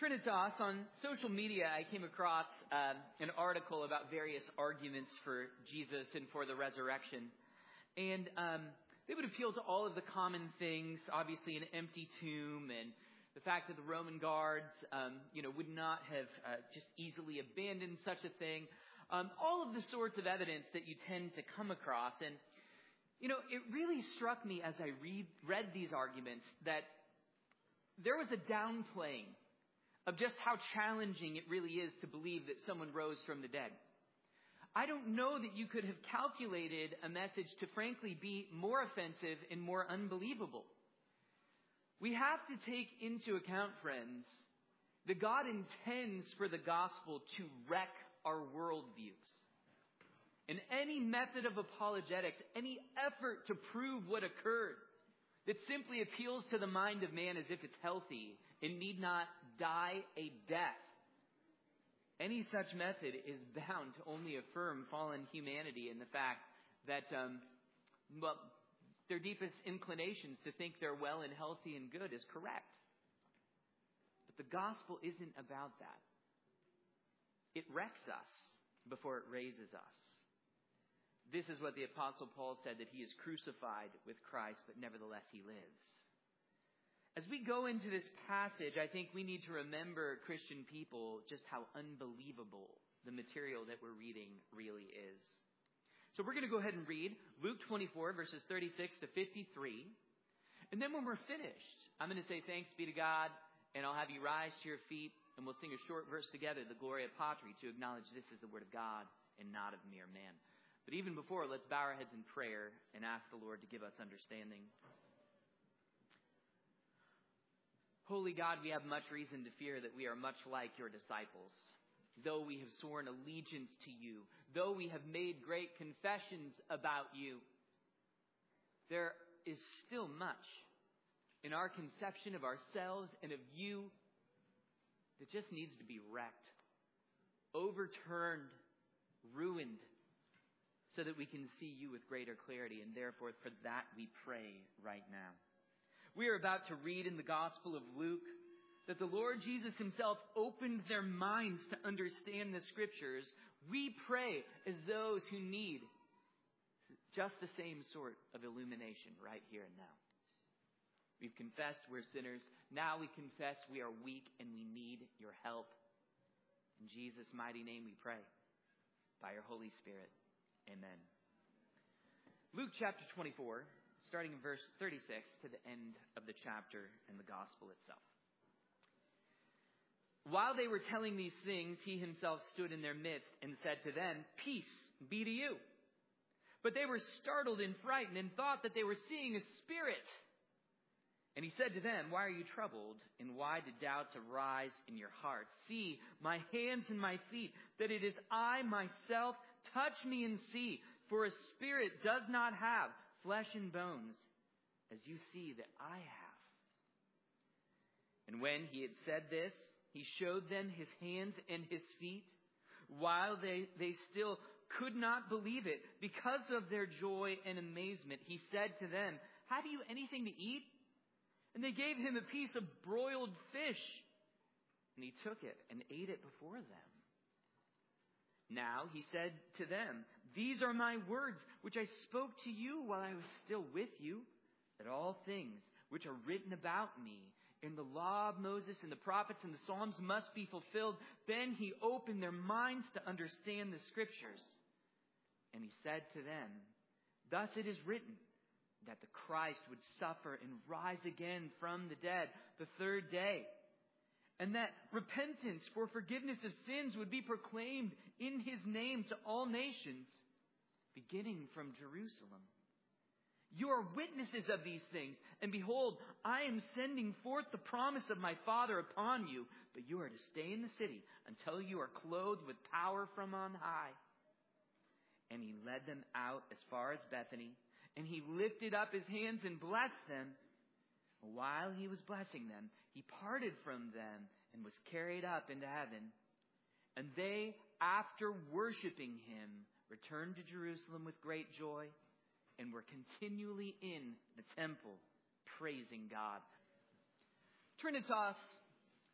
Trinitas, on social media, I came across an article about various arguments for Jesus and for the resurrection. And they would appeal to all of the common things, obviously an empty tomb and the fact that the Roman guards, would not have just easily abandoned such a thing. All of the sorts of evidence that you tend to come across. And, it really struck me as I read these arguments that there was a downplaying of just how challenging it really is to believe that someone rose from the dead. I don't know that you could have calculated a message to frankly be more offensive and more unbelievable. We have to take into account, friends, that God intends for the gospel to wreck our worldviews. And any method of apologetics, any effort to prove what occurred that simply appeals to the mind of man as if it's healthy and need not die a death, any such method is bound to only affirm fallen humanity and the fact that, their deepest inclinations to think they're well and healthy and good is correct. But the gospel isn't about that. It wrecks us before it raises us. This is what the Apostle Paul said, that he is crucified with Christ, but nevertheless he lives. As we go into this passage, I think we need to remember, Christian people, just how unbelievable the material that we're reading really is. So we're going to go ahead and read Luke 24, verses 36 to 53. And then when we're finished, I'm going to say thanks be to God, and I'll have you rise to your feet, and we'll sing a short verse together, the Gloria Patri, to acknowledge this is the word of God and not of mere man. But even before, let's bow our heads in prayer and ask the Lord to give us understanding. Holy God, we have much reason to fear that we are much like your disciples. Though we have sworn allegiance to you, though we have made great confessions about you, there is still much in our conception of ourselves and of you that just needs to be wrecked, overturned, ruined, so that we can see you with greater clarity. And therefore, for that we pray right now. We are about to read in the Gospel of Luke that the Lord Jesus himself opened their minds to understand the Scriptures. We pray as those who need just the same sort of illumination right here and now. We've confessed we're sinners. Now we confess we are weak and we need your help. In Jesus' mighty name we pray. By your Holy Spirit. Amen. Luke chapter 24. Starting in verse 36 to the end of the chapter and the gospel itself. While they were telling these things, he himself stood in their midst and said to them, "Peace be to you." But they were startled and frightened and thought that they were seeing a spirit. And he said to them, "Why are you troubled? And why did doubts arise in your hearts? See my hands and my feet, that it is I myself. Touch me and see, for a spirit does not have flesh and bones, as you see that I have." And when he had said this, he showed them his hands and his feet. While they still could not believe it because of their joy and amazement, he said to them, "Have you anything to eat?" And they gave him a piece of broiled fish. And he took it and ate it before them. Now he said to them, "These are my words, which I spoke to you while I was still with you, that all things which are written about me in the law of Moses and the prophets and the Psalms must be fulfilled." Then he opened their minds to understand the Scriptures. And he said to them, "Thus it is written, that the Christ would suffer and rise again from the dead the third day, and that repentance for forgiveness of sins would be proclaimed in his name to all nations, beginning from Jerusalem. You are witnesses of these things, and behold, I am sending forth the promise of my Father upon you, but you are to stay in the city until you are clothed with power from on high." And he led them out as far as Bethany, and he lifted up his hands and blessed them. While he was blessing them, he parted from them and was carried up into heaven. And they, after worshiping him, returned to Jerusalem with great joy and were continually in the temple, praising God. Trinitas,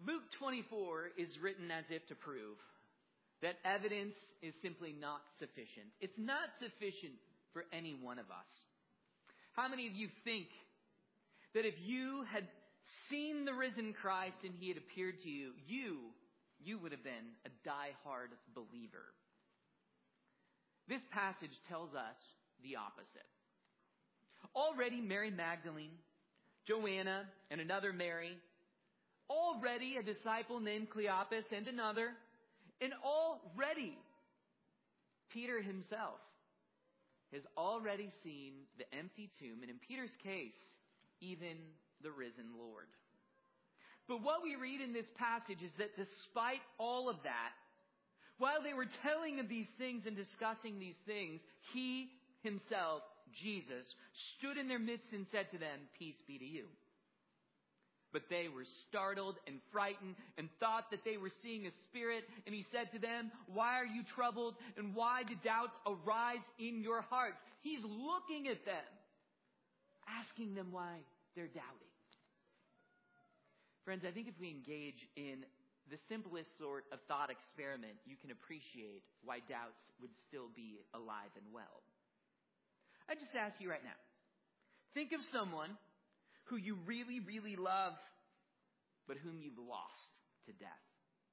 Luke 24 is written as if to prove that evidence is simply not sufficient. It's not sufficient for any one of us. How many of you think that if you had seen the risen Christ and he had appeared to you, you would have been a die-hard believer? This passage tells us the opposite. Already Mary Magdalene, Joanna, and another Mary, already a disciple named Cleopas and another, and already Peter himself has already seen the empty tomb, and in Peter's case, even the risen Lord. But what we read in this passage is that despite all of that, while they were telling of these things and discussing these things, he himself, Jesus, stood in their midst and said to them, "Peace be to you." But they were startled and frightened and thought that they were seeing a spirit. And he said to them, "Why are you troubled? And why do doubts arise in your hearts?" He's looking at them, asking them why they're doubting. Friends, I think if we engage in the simplest sort of thought experiment, you can appreciate why doubts would still be alive and well. I just ask you right now, think of someone who you really, really love, but whom you've lost to death.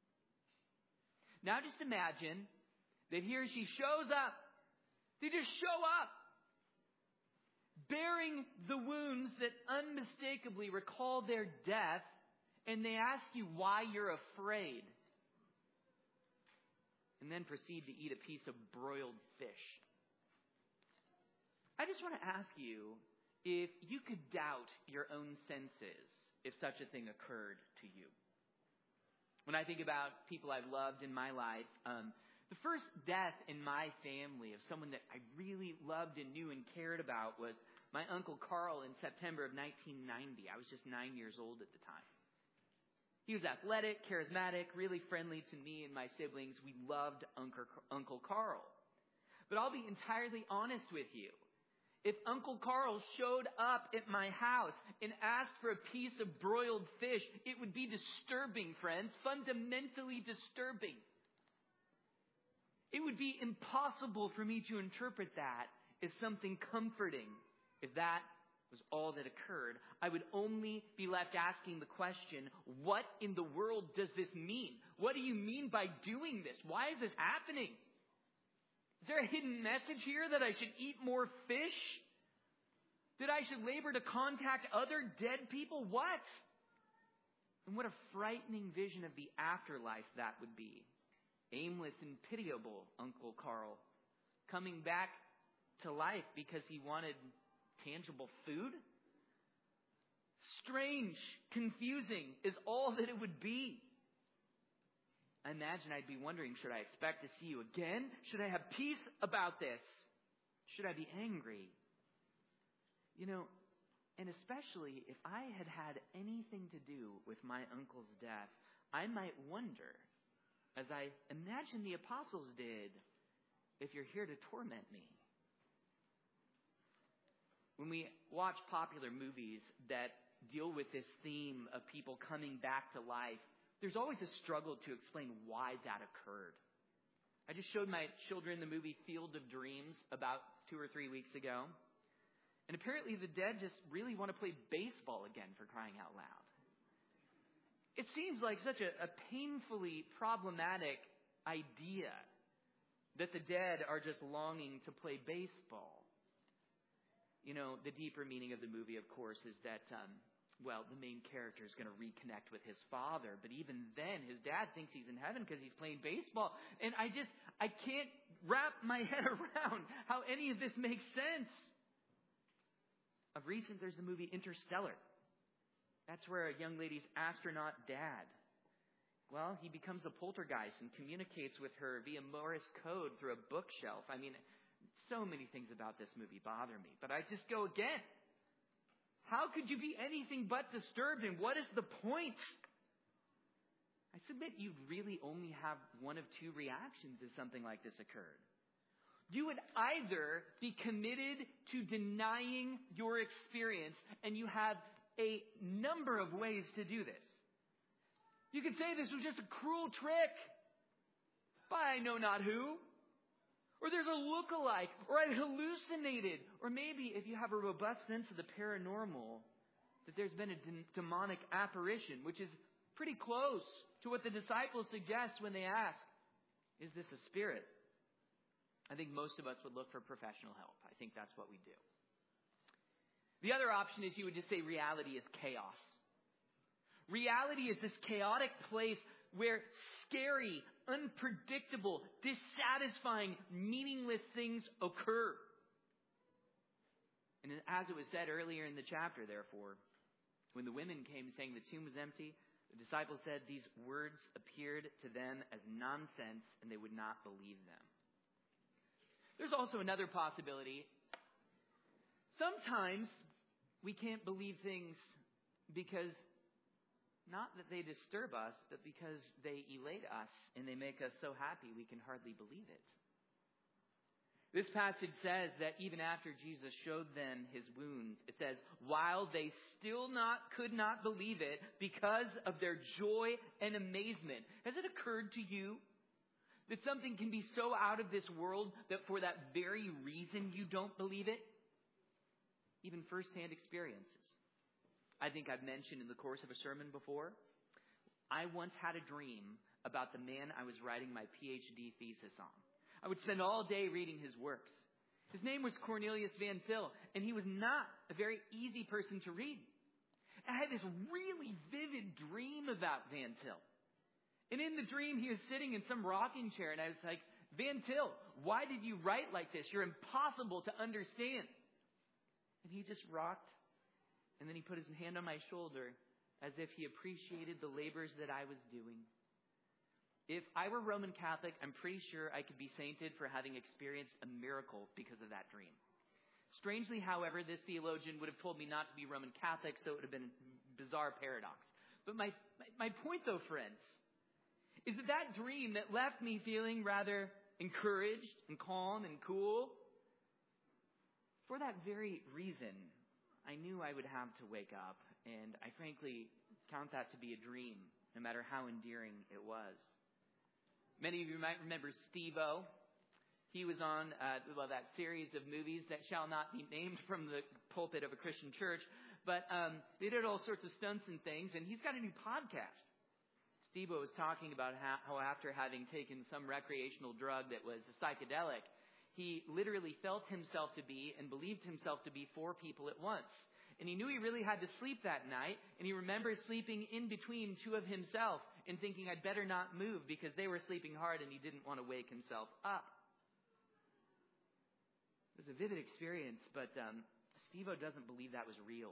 Now just imagine that he or she shows up. They just show up, bearing the wounds that unmistakably recall their death, and they ask you why you're afraid, and then proceed to eat a piece of broiled fish. I just want to ask you if you could doubt your own senses if such a thing occurred to you. When I think about people I've loved in my life, the first death in my family of someone that I really loved and knew and cared about was my Uncle Carl in September of 1990. I was just 9 years old at the time. He was athletic, charismatic, really friendly to me and my siblings. We loved Uncle Carl. But I'll be entirely honest with you. If Uncle Carl showed up at my house and asked for a piece of broiled fish, it would be disturbing, friends, fundamentally disturbing. It would be impossible for me to interpret that as something comforting if that was all that occurred. I would only be left asking the question, what in the world does this mean? What do you mean by doing this? Why is this happening? Is there a hidden message here that I should eat more fish? That I should labor to contact other dead people? What? And what a frightening vision of the afterlife that would be. Aimless and pitiable Uncle Carl, coming back to life because he wanted tangible food? Strange, confusing is all that it would be. I imagine I'd be wondering, should I expect to see you again? Should I have peace about this? Should I be angry? And especially if I had had anything to do with my uncle's death, I might wonder, as I imagine the apostles did, if you're here to torment me. When we watch popular movies that deal with this theme of people coming back to life, there's always a struggle to explain why that occurred. I just showed my children the movie Field of Dreams about 2 or 3 weeks ago. And apparently the dead just really want to play baseball again, for crying out loud. It seems like such a painfully problematic idea that the dead are just longing to play baseball. The deeper meaning of the movie, of course, is that the main character is going to reconnect with his father. But even then, his dad thinks he's in heaven because he's playing baseball. And I can't wrap my head around how any of this makes sense. Of recent, there's the movie Interstellar. That's where a young lady's astronaut dad, he becomes a poltergeist and communicates with her via Morse code through a bookshelf. I mean, so many things about this movie bother me. But I just go again. How could you be anything but disturbed? And what is the point? I submit you'd really only have one of two reactions if something like this occurred. You would either be committed to denying your experience, and you have a number of ways to do this. You could say this was just a cruel trick by I know not who. Or there's a look-alike, or I hallucinated. Or maybe if you have a robust sense of the paranormal, that there's been a demonic apparition, which is pretty close to what the disciples suggest when they ask, is this a spirit? I think most of us would look for professional help. I think that's what we do. The other option is you would just say reality is chaos. Reality is this chaotic place where scary, unpredictable, dissatisfying, meaningless things occur. And as it was said earlier in the chapter, therefore, when the women came saying the tomb was empty, the disciples said these words appeared to them as nonsense and they would not believe them. There's also another possibility. Sometimes we can't believe things because not that they disturb us, but because they elate us and they make us so happy we can hardly believe it. This passage says that even after Jesus showed them his wounds, it says, while they still could not believe it because of their joy and amazement. Has it occurred to you that something can be so out of this world that for that very reason you don't believe it? Even firsthand experiences. I think I've mentioned in the course of a sermon before, I once had a dream about the man I was writing my PhD thesis on. I would spend all day reading his works. His name was Cornelius Van Til, and he was not a very easy person to read. I had this really vivid dream about Van Til. And in the dream, he was sitting in some rocking chair, and I was like, Van Til, why did you write like this? You're impossible to understand. And he just rocked, and then he put his hand on my shoulder as if he appreciated the labors that I was doing. If I were Roman Catholic, I'm pretty sure I could be sainted for having experienced a miracle because of that dream. Strangely, however, this theologian would have told me not to be Roman Catholic, so it would have been a bizarre paradox. But my point, though, friends, is that dream that left me feeling rather encouraged and calm and cool, for that very reason, I knew I would have to wake up, and I frankly count that to be a dream, no matter how endearing it was. Many of you might remember Steve-O. He was on that series of movies that shall not be named from the pulpit of a Christian church, but they did all sorts of stunts and things, and he's got a new podcast. Steve-O was talking about how after having taken some recreational drug that was a psychedelic, he literally felt himself to be and believed himself to be 4 people at once. And he knew he really had to sleep that night, and he remembers sleeping in between 2 of himself and thinking I'd better not move because they were sleeping hard and he didn't want to wake himself up. It was a vivid experience, but Steve-O doesn't believe that was real.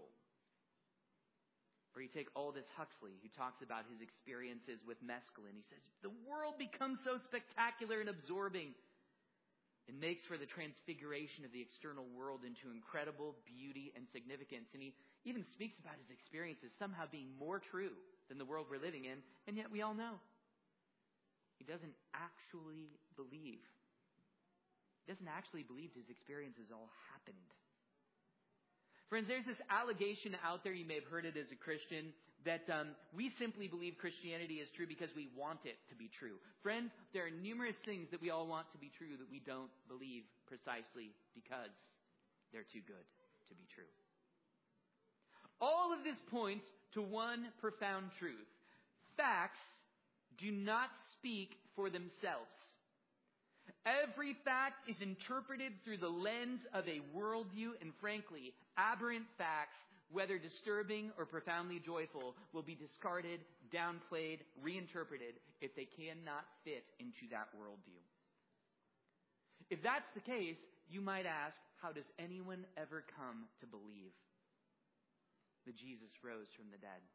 Or you take Aldous Huxley, who talks about his experiences with mescaline. He says, the world becomes so spectacular and absorbing. It makes for the transfiguration of the external world into incredible beauty and significance. And he even speaks about his experiences somehow being more true than the world we're living in. And yet we all know he doesn't actually believe. He doesn't actually believe his experiences all happened. Friends, there's this allegation out there, you may have heard it as a Christian, that we simply believe Christianity is true because we want it to be true. Friends, there are numerous things that we all want to be true that we don't believe precisely because they're too good to be true. All of this points to one profound truth. Facts do not speak for themselves. Every fact is interpreted through the lens of a worldview, and frankly, aberrant facts, whether disturbing or profoundly joyful, will be discarded, downplayed, reinterpreted if they cannot fit into that worldview. If that's the case, you might ask, how does anyone ever come to believe that Jesus rose from the dead?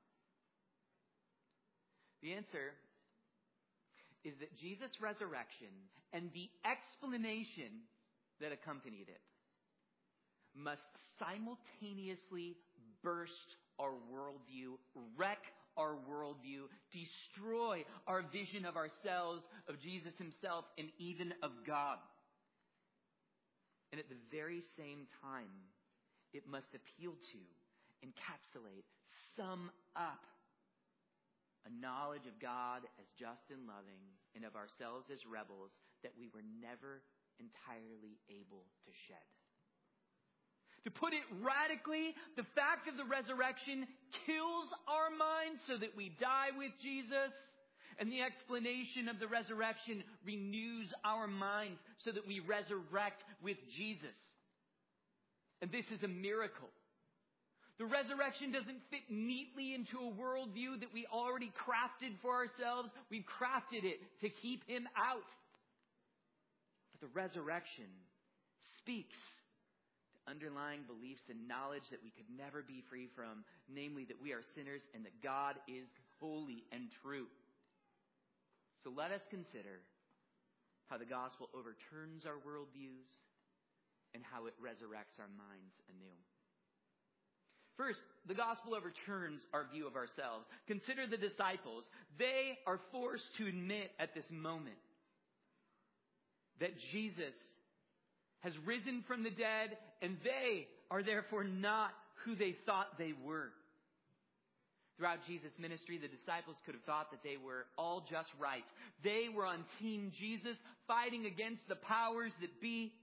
The answer is that Jesus' resurrection and the explanation that accompanied it must simultaneously burst our worldview, wreck our worldview, destroy our vision of ourselves, of Jesus himself, and even of God. And at the very same time, it must appeal to, encapsulate, sum up a knowledge of God as just and loving, and of ourselves as rebels that we were never entirely able to shed. To put it radically, the fact of the resurrection kills our minds so that we die with Jesus, and the explanation of the resurrection renews our minds so that we resurrect with Jesus. And this is a miracle. The resurrection doesn't fit neatly into a worldview that we already crafted for ourselves. We've crafted it to keep him out. But the resurrection speaks to underlying beliefs and knowledge that we could never be free from, namely that we are sinners and that God is holy and true. So let us consider how the gospel overturns our worldviews and how it resurrects our minds anew. First, the gospel overturns our view of ourselves. Consider the disciples. They are forced to admit at this moment that Jesus has risen from the dead, and they are therefore not who they thought they were. Throughout Jesus' ministry, the disciples could have thought that they were all just right. They were on Team Jesus, fighting against the powers that be.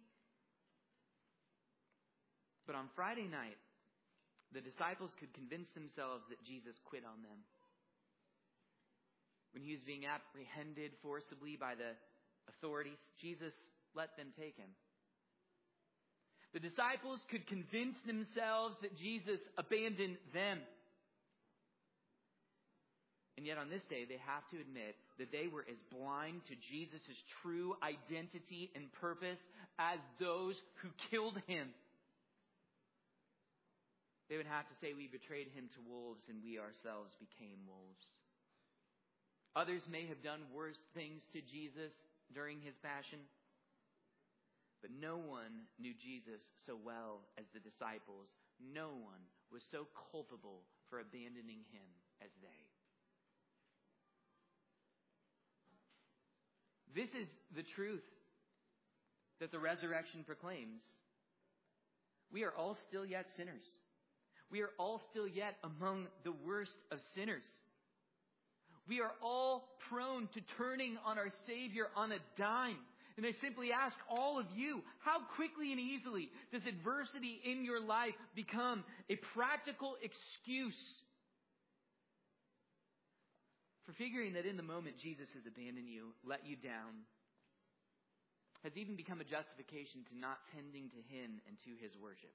But on Friday night, the disciples could convince themselves that Jesus quit on them. When he was being apprehended forcibly by the authorities, Jesus let them take him. The disciples could convince themselves that Jesus abandoned them. And yet on this day, they have to admit that they were as blind to Jesus' true identity and purpose as those who killed him. They would have to say, we betrayed him to wolves and we ourselves became wolves. Others may have done worse things to Jesus during his passion, but no one knew Jesus so well as the disciples. No one was so culpable for abandoning him as they. This is the truth that the resurrection proclaims. We are all still yet sinners. We are all still yet among the worst of sinners. We are all prone to turning on our Savior on a dime. And I simply ask all of you, how quickly and easily does adversity in your life become a practical excuse for figuring that in the moment Jesus has abandoned you, let you down, has even become a justification to not tending to him and to his worship?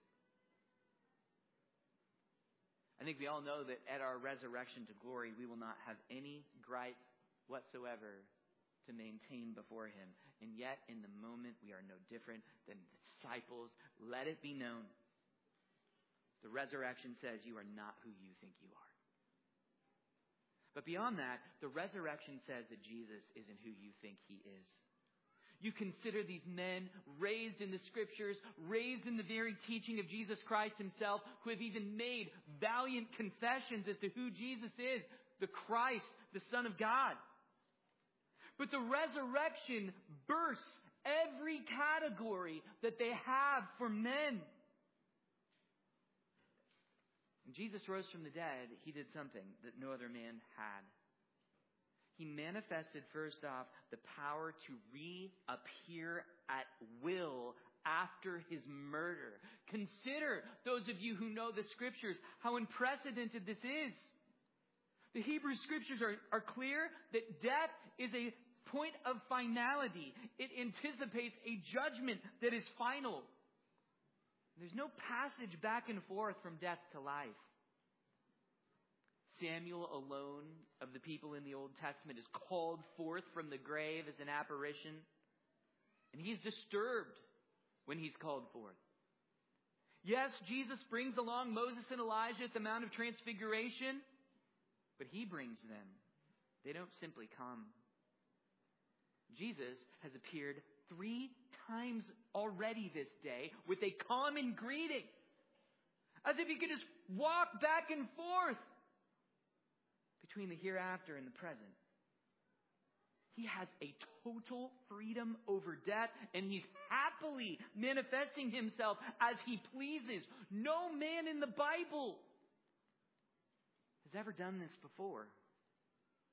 I think we all know that at our resurrection to glory, we will not have any gripe whatsoever to maintain before him. And yet, in the moment, we are no different than the disciples. Let it be known. The resurrection says you are not who you think you are. But beyond that, the resurrection says that Jesus isn't who you think he is. You consider these men raised in the scriptures, raised in the very teaching of Jesus Christ himself, who have even made valiant confessions as to who Jesus is, the Christ, the Son of God. But the resurrection bursts every category that they have for men. When Jesus rose from the dead, he did something that no other man had. He manifested, first off, the power to reappear at will after his murder. Consider, those of you who know the scriptures, how unprecedented this is. The Hebrew scriptures are clear that death is a point of finality. It anticipates a judgment that is final. There's no passage back and forth from death to life. Samuel alone of the people in the Old Testament is called forth from the grave as an apparition. And he's disturbed when he's called forth. Yes, Jesus brings along Moses and Elijah at the Mount of Transfiguration, but he brings them. They don't simply come. Jesus has appeared 3 times already this day with a common greeting, as if he could just walk back and forth between the hereafter and the present. He has a total freedom over death, and he's happily manifesting himself as he pleases. No man in the Bible has ever done this before.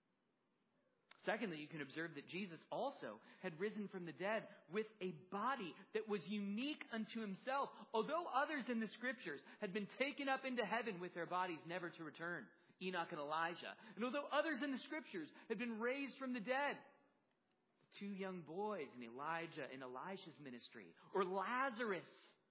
Secondly, you can observe that Jesus also had risen from the dead with a body that was unique unto himself. Although others in the scriptures had been taken up into heaven with their bodies never to return, Enoch and Elijah, and although others in the scriptures had been raised from the dead, the two young boys in Elijah and Elisha's ministry, or Lazarus,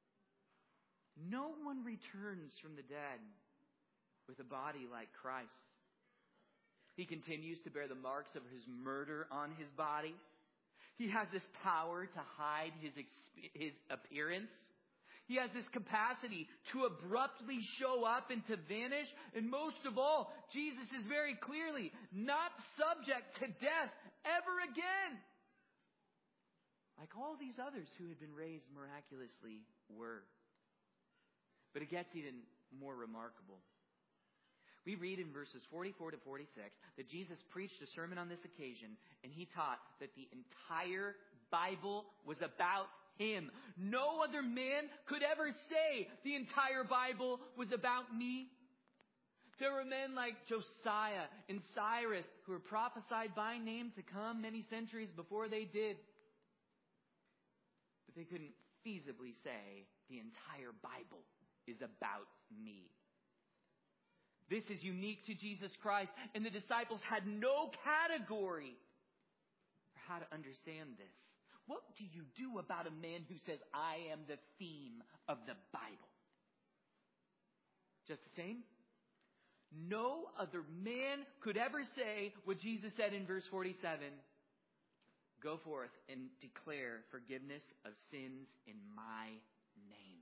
no one returns from the dead with a body like Christ. He continues to bear the marks of his murder on his body. He has this power to hide his appearance. He has this capacity to abruptly show up and to vanish. And most of all, Jesus is very clearly not subject to death ever again, like all these others who had been raised miraculously were. But it gets even more remarkable. We read in verses 44 to 46 that Jesus preached a sermon on this occasion, and he taught that the entire Bible was about him. No other man could ever say the entire Bible was about me. There were men like Josiah and Cyrus who were prophesied by name to come many centuries before they did. But they couldn't feasibly say the entire Bible is about me. This is unique to Jesus Christ, and the disciples had no category for how to understand this. What do you do about a man who says, I am the theme of the Bible? Just the same? No other man could ever say what Jesus said in verse 47. Go forth and declare forgiveness of sins in my name.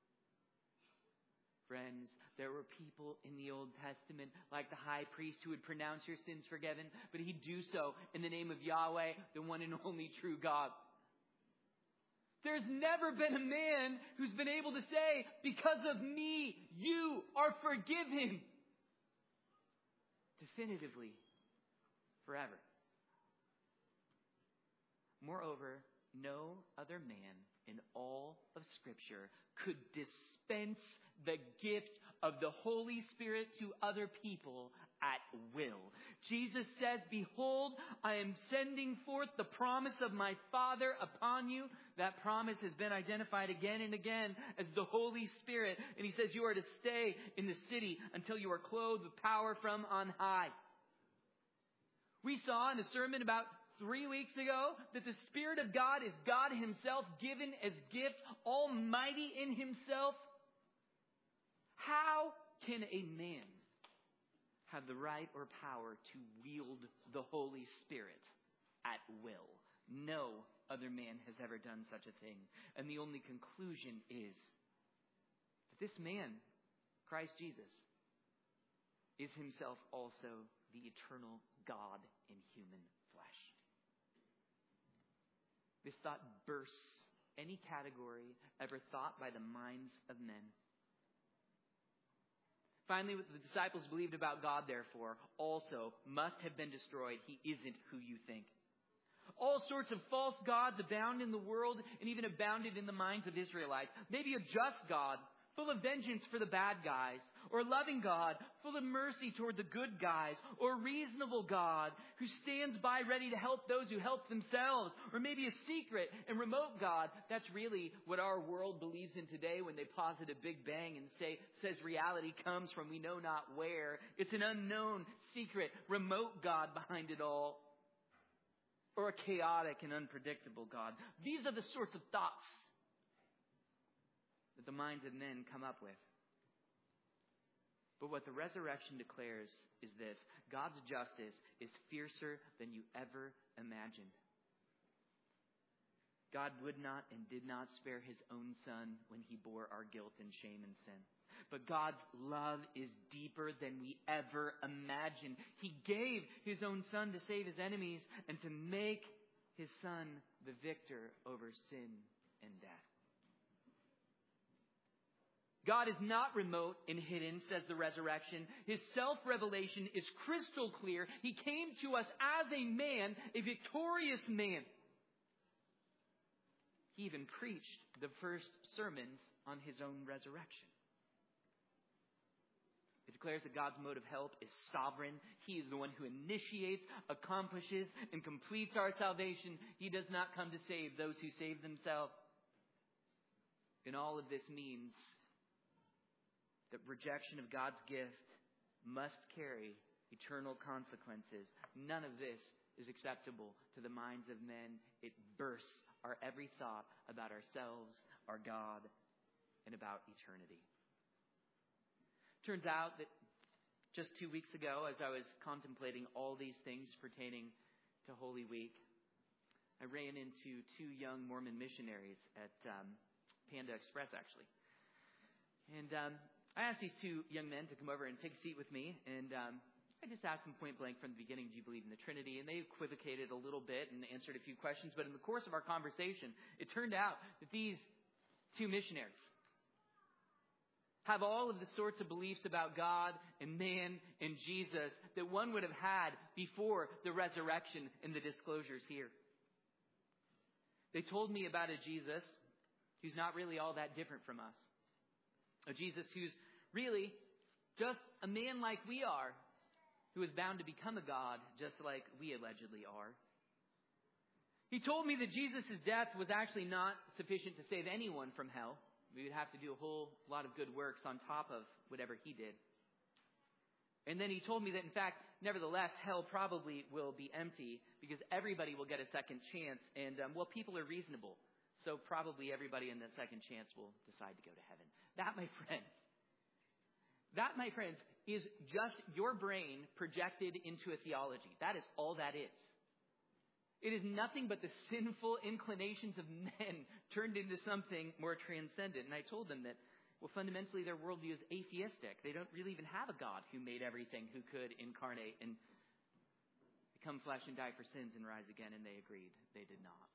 Friends, there were people in the Old Testament, like the high priest, who would pronounce your sins forgiven, but he'd do so in the name of Yahweh, the one and only true God. There's never been a man who's been able to say, because of me, you are forgiven. Definitively, forever. Moreover, no other man in all of Scripture could dispense the gift of the Holy Spirit to other people at will. Jesus says, behold, I am sending forth the promise of my Father upon you. That promise has been identified again and again as the Holy Spirit. And he says you are to stay in the city until you are clothed with power from on high. We saw in a sermon about 3 weeks ago that the Spirit of God is God himself, given as gift, almighty in himself. How can a man have the right or power to wield the Holy Spirit at will? No other man has ever done such a thing. And the only conclusion is that this man, Christ Jesus, is himself also the eternal God in human flesh. This thought bursts any category ever thought by the minds of men. Finally, what the disciples believed about God, therefore, also must have been destroyed. He isn't who you think. All sorts of false gods abound in the world and even abounded in the minds of Israelites. Maybe a just God, full of vengeance for the bad guys, or a loving God, full of mercy toward the good guys, or a reasonable God who stands by ready to help those who help themselves, or maybe a secret and remote God. That's really what our world believes in today when they posit a big bang and says reality comes from we know not where. It's an unknown, secret, remote God behind it all, or a chaotic and unpredictable God. These are the sorts of thoughts that the minds of men come up with. But what the resurrection declares is this: God's justice is fiercer than you ever imagined. God would not and did not spare his own son when he bore our guilt and shame and sin. But God's love is deeper than we ever imagined. He gave his own son to save his enemies and to make his son the victor over sin and death. God is not remote and hidden, says the resurrection. His self-revelation is crystal clear. He came to us as a man, a victorious man. He even preached the first sermons on his own resurrection. It declares that God's mode of help is sovereign. He is the one who initiates, accomplishes, and completes our salvation. He does not come to save those who save themselves. And all of this means that rejection of God's gift must carry eternal consequences. None of this is acceptable to the minds of men. It bursts our every thought about ourselves, our God, and about eternity. Turns out that just 2 weeks ago, as I was contemplating all these things pertaining to Holy Week, I ran into 2 young Mormon missionaries at Panda Express, actually. And I asked these 2 young men to come over and take a seat with me, and I just asked them point blank from the beginning, do you believe in the Trinity? And they equivocated a little bit and answered a few questions, but in the course of our conversation, it turned out that these 2 missionaries have all of the sorts of beliefs about God and man and Jesus that one would have had before the resurrection and the disclosures here. They told me about a Jesus who's not really all that different from us. A Jesus who's really just a man like we are, who is bound to become a God just like we allegedly are. He told me that Jesus' death was actually not sufficient to save anyone from hell. We would have to do a whole lot of good works on top of whatever he did. And then he told me that, in fact, nevertheless, hell probably will be empty because everybody will get a second chance. And, people are reasonable. So probably everybody in the second chance will decide to go to heaven. That, my friends, is just your brain projected into a theology. That is all that is. It is nothing but the sinful inclinations of men turned into something more transcendent. And I told them that, fundamentally their worldview is atheistic. They don't really even have a God who made everything, who could incarnate and become flesh and die for sins and rise again. And they agreed. They did not.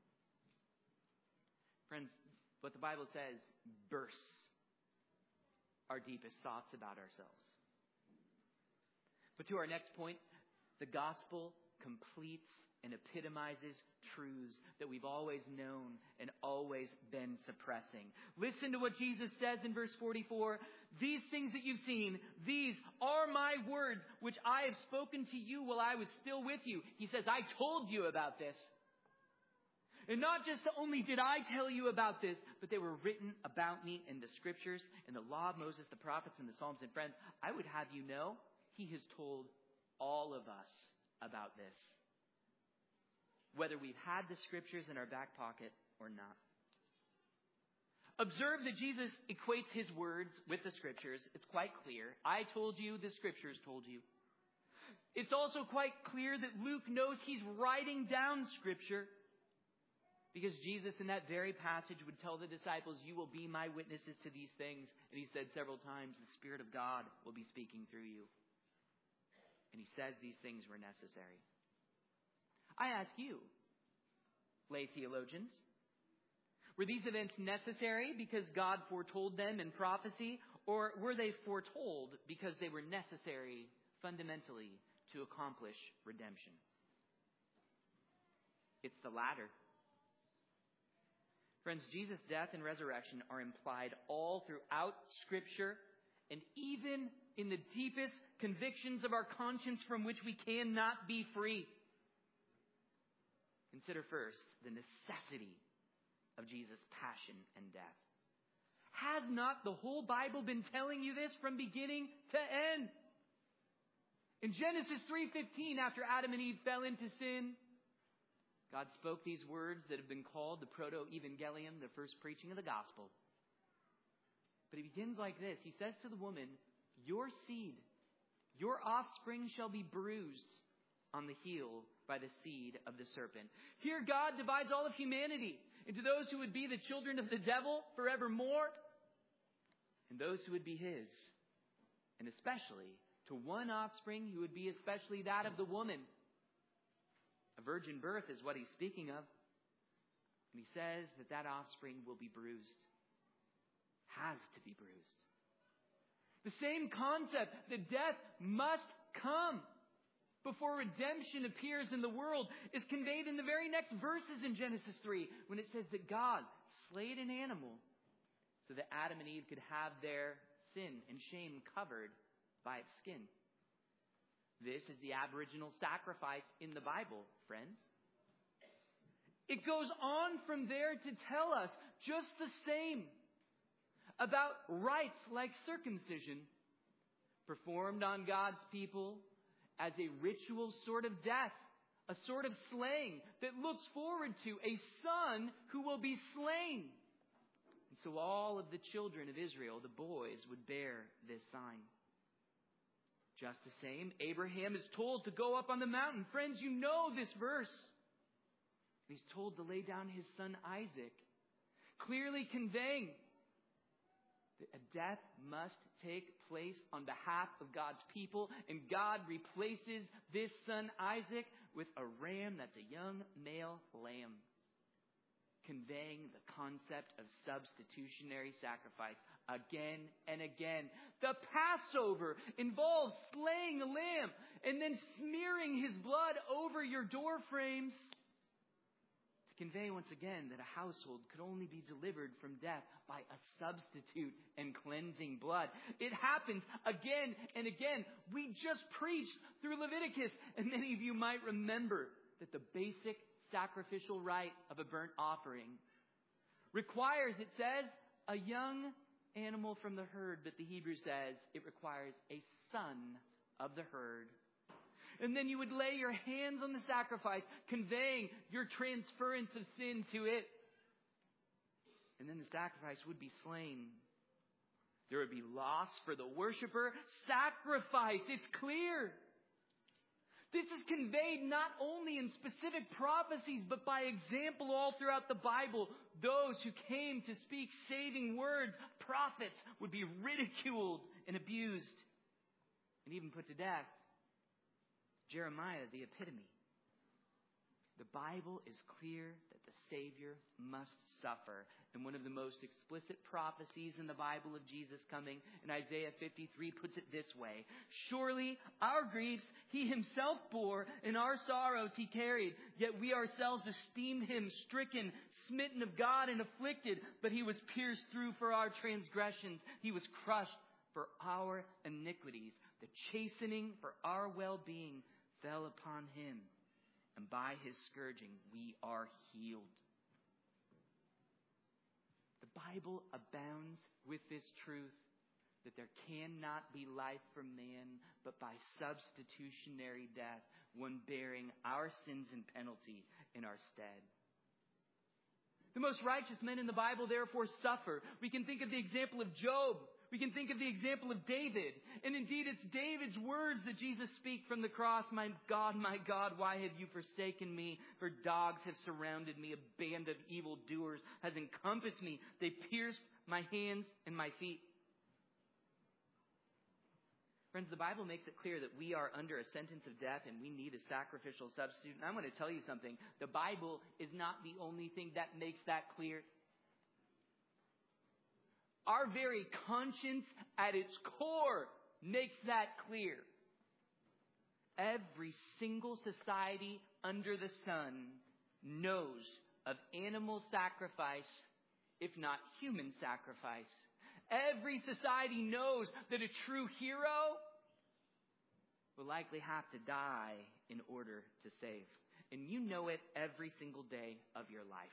Friends, what the Bible says bursts our deepest thoughts about ourselves. But to our next point, the gospel completes and epitomizes truths that we've always known and always been suppressing. Listen to what Jesus says in verse 44. These things that you've seen, these are my words, which I have spoken to you while I was still with you. He says, I told you about this. And not just only did I tell you about this, but they were written about me in the scriptures, in the law of Moses, the prophets, and the Psalms. And friends, I would have you know, he has told all of us about this, whether we've had the scriptures in our back pocket or not. Observe that Jesus equates his words with the scriptures. It's quite clear. I told you, the scriptures told you. It's also quite clear that Luke knows he's writing down scripture, because Jesus in that very passage would tell the disciples, you will be my witnesses to these things. And he said several times, the Spirit of God will be speaking through you. And he says these things were necessary. I ask you, lay theologians, were these events necessary because God foretold them in prophecy, or were they foretold because they were necessary fundamentally to accomplish redemption? It's the latter. Friends, Jesus' death and resurrection are implied all throughout Scripture, and even in the deepest convictions of our conscience from which we cannot be free. Consider first the necessity of Jesus' passion and death. Has not the whole Bible been telling you this from beginning to end? In Genesis 3:15, after Adam and Eve fell into sin, God spoke these words that have been called the proto-evangelium, the first preaching of the gospel. But he begins like this. He says to the woman, your seed, your offspring shall be bruised on the heel by the seed of the serpent. Here God divides all of humanity into those who would be the children of the devil forevermore, and those who would be his. And especially to one offspring who would be especially that of the woman. A virgin birth is what he's speaking of. And he says that that offspring will be bruised. Has to be bruised. The same concept that death must come before redemption appears in the world is conveyed in the very next verses in Genesis 3, when it says that God slayed an animal so that Adam and Eve could have their sin and shame covered by its skin. This is the Aboriginal sacrifice in the Bible, friends. It goes on from there to tell us just the same about rites like circumcision, performed on God's people as a ritual sort of death, a sort of slaying that looks forward to a son who will be slain. And so all of the children of Israel, the boys, would bear this sign. Just the same, Abraham is told to go up on the mountain. Friends, you know this verse. He's told to lay down his son Isaac, clearly conveying that a death must take place on behalf of God's people, and God replaces this son Isaac with a ram that's a young male lamb, conveying the concept of substitutionary sacrifice again and again. The Passover involves slaying a lamb and then smearing his blood over your door frames to convey once again that a household could only be delivered from death by a substitute and cleansing blood. It happens again and again. We just preached through Leviticus, and many of you might remember that the basic sacrificial rite of a burnt offering requires, it says, a young animal from the herd, but the Hebrew says it requires a son of the herd. And then you would lay your hands on the sacrifice, conveying your transference of sin to it. And then the sacrifice would be slain. There would be loss for the worshiper. Sacrifice, it's clear. This is conveyed not only in specific prophecies, but by example all throughout the Bible. Those who came to speak saving words, prophets, would be ridiculed and abused and even put to death. Jeremiah, the epitome. The Bible is clear that the Savior must suffer. And one of the most explicit prophecies in the Bible of Jesus coming in Isaiah 53 puts it this way: surely our griefs he himself bore, and our sorrows he carried. Yet we ourselves esteemed him stricken, smitten of God, and afflicted. But he was pierced through for our transgressions. He was crushed for our iniquities. The chastening for our well-being fell upon him, and by his scourging we are healed. The Bible abounds with this truth that there cannot be life for man but by substitutionary death, one bearing our sins and penalty in our stead. The most righteous men in the Bible therefore suffer. We can think of the example of Job. We can think of the example of David. And indeed, it's David's words that Jesus speaks from the cross. My God, why have you forsaken me? For dogs have surrounded me. A band of evildoers has encompassed me. They pierced my hands and my feet. Friends, the Bible makes it clear that we are under a sentence of death and we need a sacrificial substitute. And I'm going to tell you something. The Bible is not the only thing that makes that clear. Our very conscience at its core makes that clear. Every single society under the sun knows of animal sacrifice, if not human sacrifice. Every society knows that a true hero will likely have to die in order to save. And you know it every single day of your life.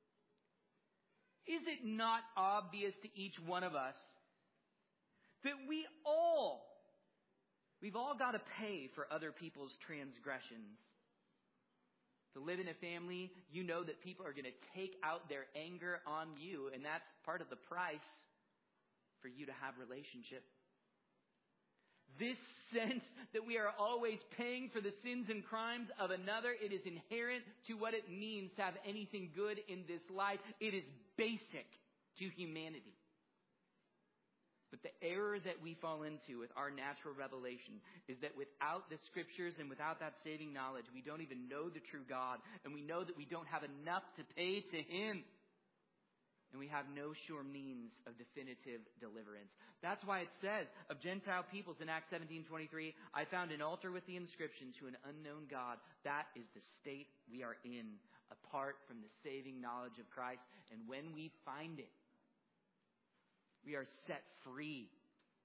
Is it not obvious to each one of us that we've all got to pay for other people's transgressions? To live in a family, you know that people are going to take out their anger on you, and that's part of the price for you to have relationship. This sense that we are always paying for the sins and crimes of another, it is inherent to what it means to have anything good in this life. It is basic to humanity. But the error that we fall into with our natural revelation is that without the scriptures and without that saving knowledge, we don't even know the true God. And we know that we don't have enough to pay to him. And we have no sure means of definitive deliverance. That's why it says of Gentile peoples in Acts 17:23, I found an altar with the inscription, to an unknown God. That is the state we are in, apart from the saving knowledge of Christ. And when we find it, we are set free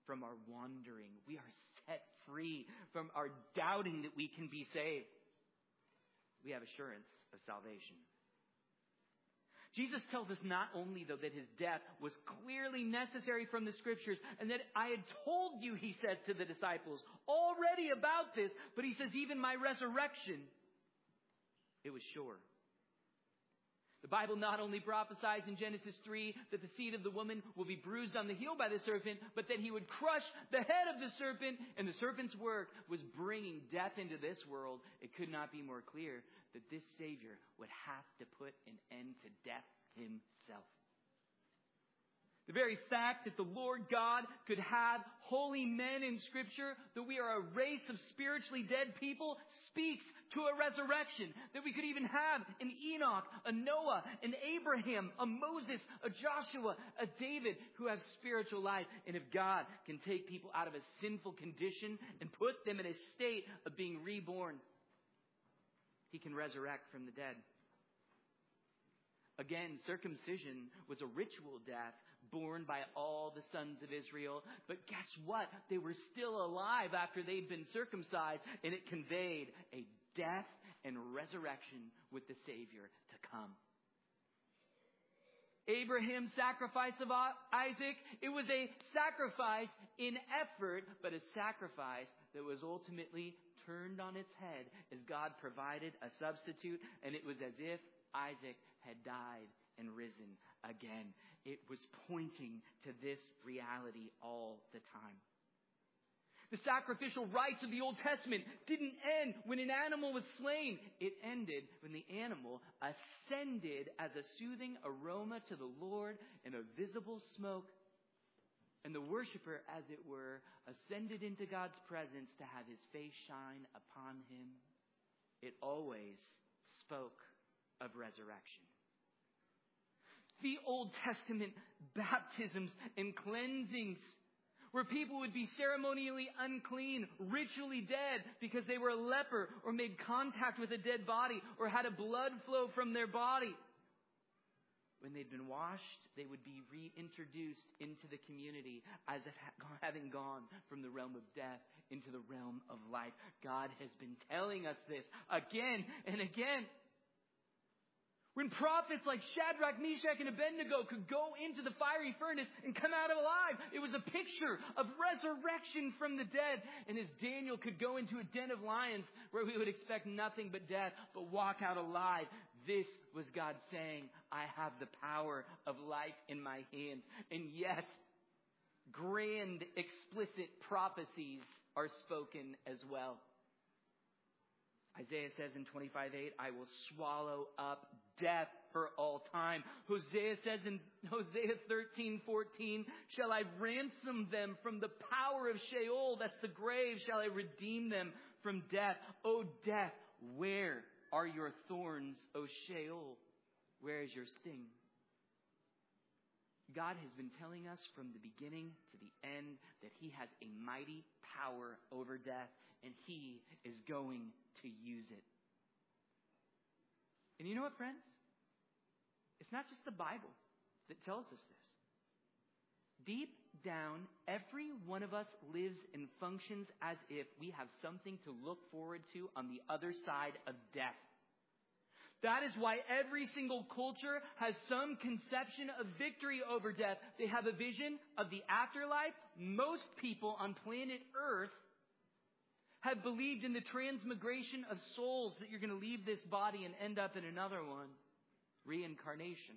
from our wandering. We are set free from our doubting that we can be saved. We have assurance of salvation. Jesus tells us not only, though, that his death was clearly necessary from the Scriptures, and that I had told you, he says to the disciples, already about this, but he says even my resurrection, it was sure. The Bible not only prophesies in Genesis 3 that the seed of the woman will be bruised on the heel by the serpent, but that he would crush the head of the serpent, and the serpent's work was bringing death into this world. It could not be more clear that this Savior would have to put an end to death himself. The very fact that the Lord God could have holy men in Scripture, that we are a race of spiritually dead people, speaks to a resurrection. That we could even have an Enoch, a Noah, an Abraham, a Moses, a Joshua, a David who have spiritual life. And if God can take people out of a sinful condition and put them in a state of being reborn, he can resurrect from the dead. Again, circumcision was a ritual death borne by all the sons of Israel. But guess what? They were still alive after they'd been circumcised, and it conveyed a death and resurrection with the Savior to come. Abraham's sacrifice of Isaac, it was a sacrifice in effort, but a sacrifice that was ultimately turned on its head as God provided a substitute, and it was as if Isaac had died and risen again. It was pointing to this reality all the time. The sacrificial rites of the Old Testament didn't end when an animal was slain. It ended when the animal ascended as a soothing aroma to the Lord in a visible smoke. And the worshiper, as it were, ascended into God's presence to have his face shine upon him. It always spoke of resurrection. The Old Testament baptisms and cleansings, where people would be ceremonially unclean, ritually dead because they were a leper or made contact with a dead body or had a blood flow from their body. When they'd been washed, they would be reintroduced into the community as if having gone from the realm of death into the realm of life. God has been telling us this again and again. When prophets like Shadrach, Meshach, and Abednego could go into the fiery furnace and come out alive, it was a picture of resurrection from the dead. And as Daniel could go into a den of lions where we would expect nothing but death, but walk out alive, this was God saying, I have the power of life in my hands. And yes, grand, explicit prophecies are spoken as well. Isaiah says in 25:8, I will swallow up death for all time. Hosea says in Hosea 13:14, shall I ransom them from the power of Sheol, that's the grave, shall I redeem them from death. O death, where are your thorns? O Sheol, where is your sting? God has been telling us from the beginning to the end that he has a mighty power over death, and he is going to use it. And you know what, friends? It's not just the Bible that tells us this. Deep down, every one of us lives and functions as if we have something to look forward to on the other side of death. That is why every single culture has some conception of victory over death. They have a vision of the afterlife. Most people on planet Earth have believed in the transmigration of souls, that you're going to leave this body and end up in another one. Reincarnation.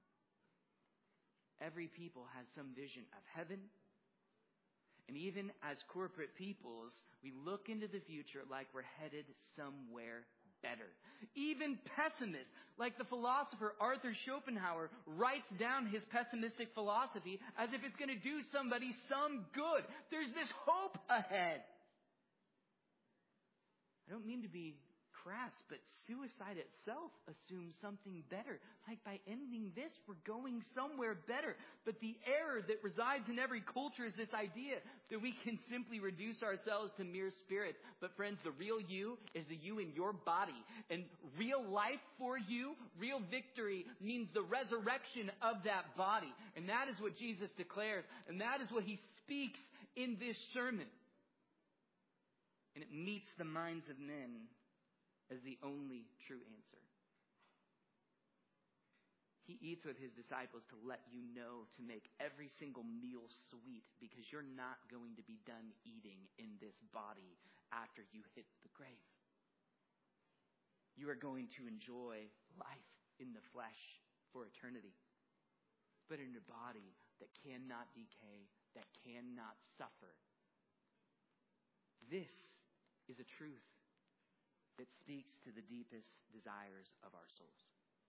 Every people has some vision of heaven. And even as corporate peoples, we look into the future like we're headed somewhere better. Even pessimists, like the philosopher Arthur Schopenhauer, writes down his pessimistic philosophy as if it's going to do somebody some good. There's this hope ahead. I don't mean to be crass, but suicide itself assumes something better. Like by ending this, we're going somewhere better. But the error that resides in every culture is this idea that we can simply reduce ourselves to mere spirits. But friends, the real you is the you in your body. And real life for you, real victory, means the resurrection of that body. And that is what Jesus declares. And that is what he speaks in this sermon. And it meets the minds of men as the only true answer. He eats with his disciples to let you know to make every single meal sweet, because you're not going to be done eating in this body after you hit the grave. You are going to enjoy life in the flesh for eternity, but in a body that cannot decay, that cannot suffer. This is a truth that speaks to the deepest desires of our souls.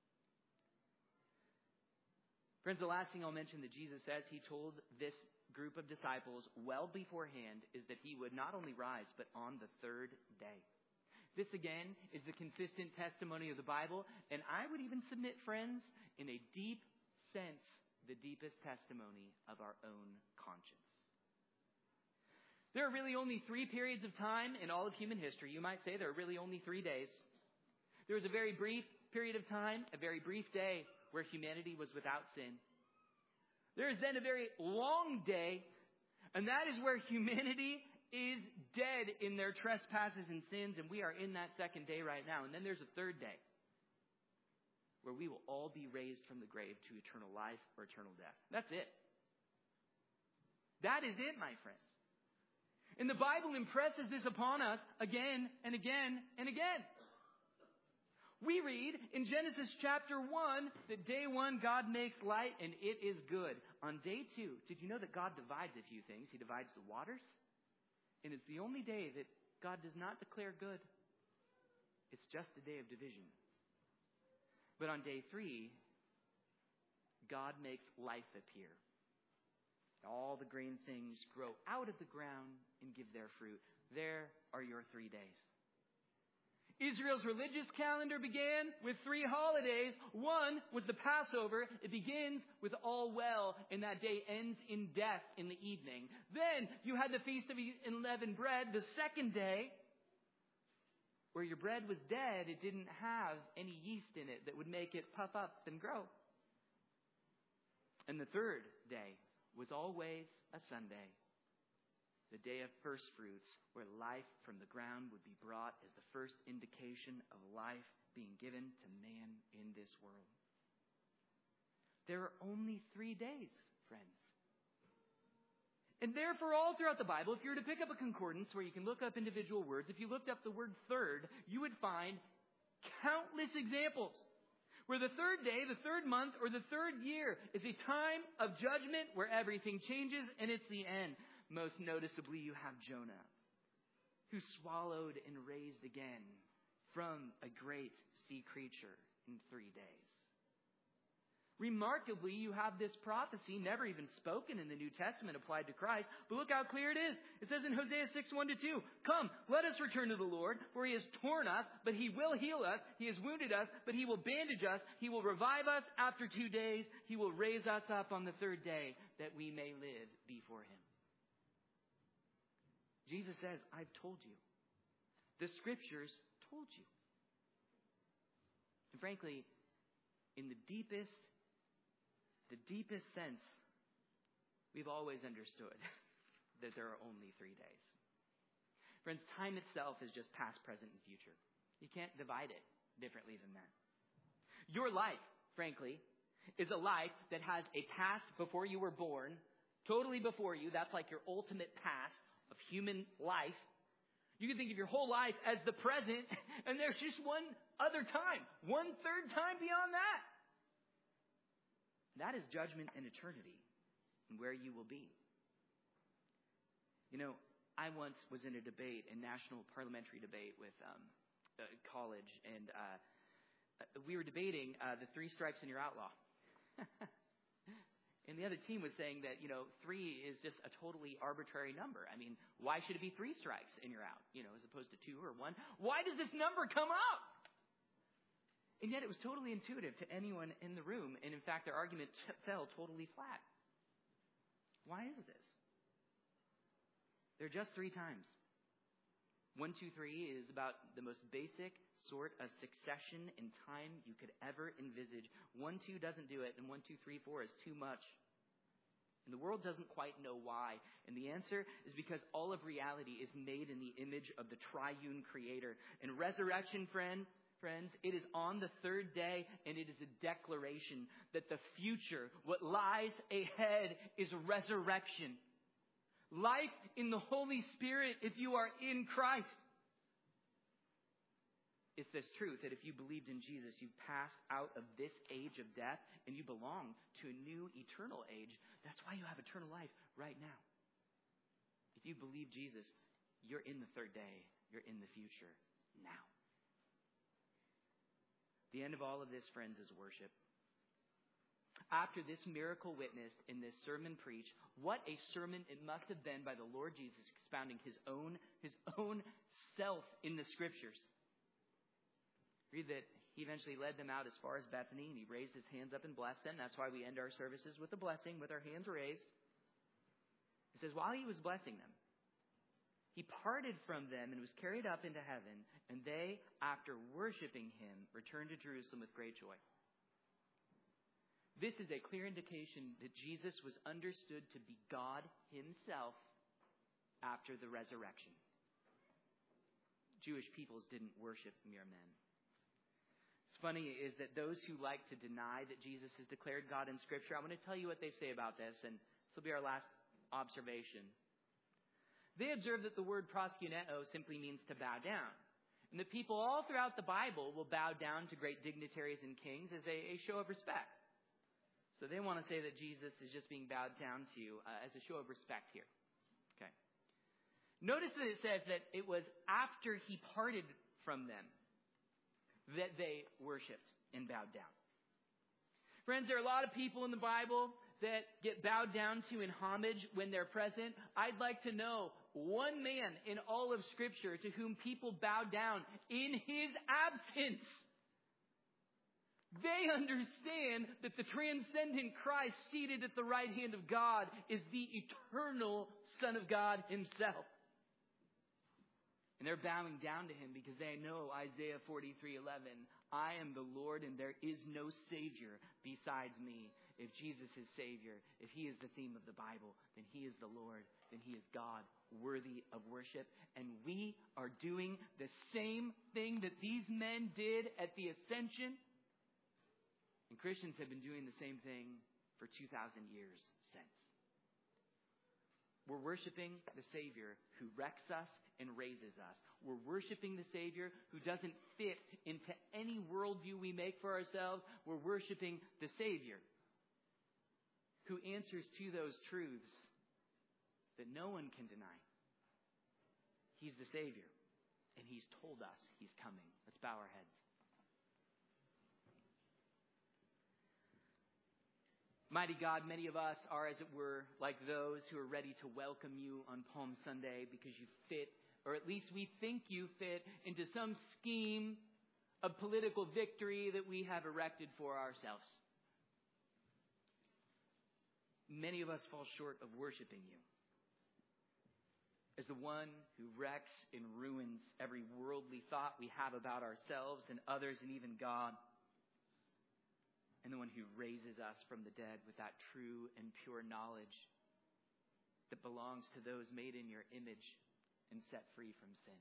Friends, the last thing I'll mention that Jesus says he told this group of disciples well beforehand is that he would not only rise, but on the third day. This, again, is the consistent testimony of the Bible, and I would even submit, friends, in a deep sense, the deepest testimony of our own conscience. There are really only 3 periods of time in all of human history. You might say there are really only 3 days. There was a very brief period of time, a very brief day, where humanity was without sin. There is then a very long day, and that is where humanity is dead in their trespasses and sins, and we are in that second day right now. And then there's a third day, where we will all be raised from the grave to eternal life or eternal death. That's it. That is it, my friends. And the Bible impresses this upon us again and again and again. We read in Genesis chapter 1 that day 1 God makes light and it is good. On day 2, did you know that God divides a few things? He divides the waters. And it's the only day that God does not declare good. It's just a day of division. But on day 3, God makes life appear. All the green things grow out of the ground and give their fruit. There are your 3 days. Israel's religious calendar began with 3 holidays. One was the Passover. It begins with all well, and that day ends in death in the evening. Then you had the Feast of Unleavened Bread, the second day, where your bread was dead. It didn't have any yeast in it that would make it puff up and grow. And the third day was always a Sunday, the day of first fruits, where life from the ground would be brought as the first indication of life being given to man in this world. There are only 3 days, friends. And therefore, all throughout the Bible, if you were to pick up a concordance where you can look up individual words, if you looked up the word third, you would find countless examples where the third day, the third month, or the third year is a time of judgment where everything changes and it's the end. Most noticeably, you have Jonah, who swallowed and raised again from a great sea creature in 3 days. Remarkably, you have this prophecy, never even spoken in the New Testament, applied to Christ. But look how clear it is. It says in Hosea 6:1-2, "Come, let us return to the Lord, for he has torn us, but he will heal us. He has wounded us, but he will bandage us. He will revive us after 2 days. He will raise us up on the third day, that we may live before him." Jesus says, I've told you. The Scriptures told you. And frankly, in the deepest sense, we've always understood that there are only 3 days. Friends, time itself is just past, present, and future. You can't divide it differently than that. Your life, frankly, is a life that has a past before you were born, totally before you. That's like your ultimate past of human life. You can think of your whole life as the present, and there's just one other time, 1/3 time beyond that. That is judgment and eternity and where you will be. You know, I once was in a debate, a national parliamentary debate with college, and we were debating the 3 strikes and you're outlaw. And the other team was saying that, 3 is just a totally arbitrary number. I mean, why should it be 3 strikes and you're out, as opposed to 2 or 1? Why does this number come up? And yet it was totally intuitive to anyone in the room. And in fact, their argument fell totally flat. Why is this? There are just 3 times. 1, 2, 3 is about the most basic sort of succession in time you could ever envisage. 1, 2 doesn't do it, and 1, 2, 3, 4 is too much. And the world doesn't quite know why. And the answer is because all of reality is made in the image of the triune Creator. And resurrection, friends, it is on the third day, and it is a declaration that the future, what lies ahead, is resurrection. Life in the Holy Spirit if you are in Christ. It's this truth that if you believed in Jesus, you've passed out of this age of death and you belong to a new eternal age. That's why you have eternal life right now. If you believe Jesus, you're in the third day. You're in the future now. The end of all of this, friends, is worship. After this miracle witnessed in this sermon preached, what a sermon it must have been by the Lord Jesus expounding his own self in the Scriptures. Read that he eventually led them out as far as Bethany, and he raised his hands up and blessed them. That's why we end our services with a blessing, with our hands raised. It says, while he was blessing them, he parted from them and was carried up into heaven, and they, after worshiping him, returned to Jerusalem with great joy. This is a clear indication that Jesus was understood to be God himself after the resurrection. Jewish peoples didn't worship mere men. Funny is that those who like to deny that Jesus is declared God in Scripture, I want to tell you what they say about this, and this will be our last observation. They observe that the word proskuneo simply means to bow down, and that people all throughout the Bible will bow down to great dignitaries and kings as a show of respect. So they want to say that Jesus is just being bowed down to as a show of respect here. Okay. Notice that it says that it was after he parted from them that they worshipped and bowed down. Friends, there are a lot of people in the Bible that get bowed down to in homage when they're present. I'd like to know one man in all of Scripture to whom people bow down in his absence. They understand that the transcendent Christ seated at the right hand of God is the eternal Son of God himself. And they're bowing down to him because they know Isaiah 43:11. I am the Lord and there is no Savior besides me. If Jesus is Savior, if he is the theme of the Bible, then he is the Lord, then he is God, worthy of worship. And we are doing the same thing that these men did at the ascension. And Christians have been doing the same thing for 2,000 years since. We're worshiping the Savior who wrecks us and raises us. We're worshiping the Savior who doesn't fit into any worldview we make for ourselves. We're worshiping the Savior who answers to those truths that no one can deny. He's the Savior, and he's told us he's coming. Let's bow our heads. Mighty God, many of us are, as it were, like those who are ready to welcome you on Palm Sunday because you fit, or at least we think you fit, into some scheme of political victory that we have erected for ourselves. Many of us fall short of worshiping you as the one who wrecks and ruins every worldly thought we have about ourselves and others and even God. And the one who raises us from the dead with that true and pure knowledge that belongs to those made in your image and set free from sin.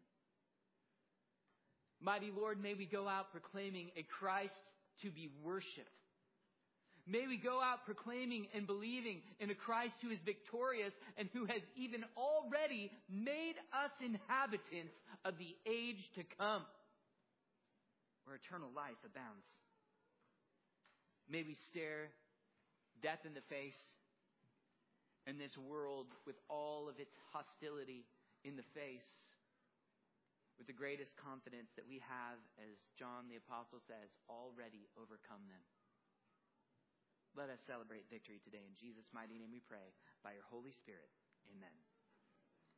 Mighty Lord, may we go out proclaiming a Christ to be worshipped. May we go out proclaiming and believing in a Christ who is victorious and who has even already made us inhabitants of the age to come, where eternal life abounds. May we stare death in the face and this world with all of its hostility in the face with the greatest confidence that we have, as John the Apostle says, already overcome them. Let us celebrate victory today. In Jesus' mighty name we pray, by your Holy Spirit. Amen.